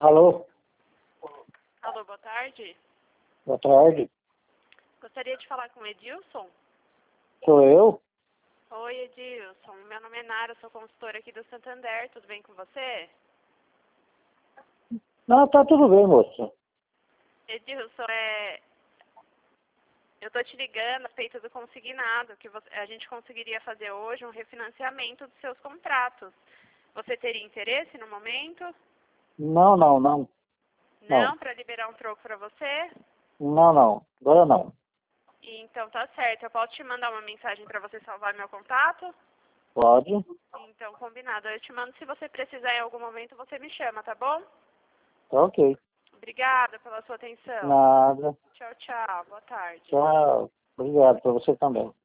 Alô, Alô, boa tarde. boa tarde. Gostaria de falar com o Edilson. Sou eu? Oi, Edilson. Meu nome é Nara, sou consultora aqui do Santander. Tudo bem com você? Não, tá tudo bem, moça. Edilson, eu tô te ligando a respeito do consignado, que a gente conseguiria fazer hoje um refinanciamento dos seus contratos. Você teria interesse no momento? Não, não, não. Não, Não, para liberar um troco para você? não, não. Agora não. Então tá certo. Eu posso te mandar uma mensagem para você salvar meu contato? Pode? Então, combinado. Eu te mando, se você precisar em algum momento, você me chama, tá bom? Tá ok. Obrigada pela sua atenção. Nada. Tchau, tchau. Boa tarde. Tchau. Obrigado pra você também.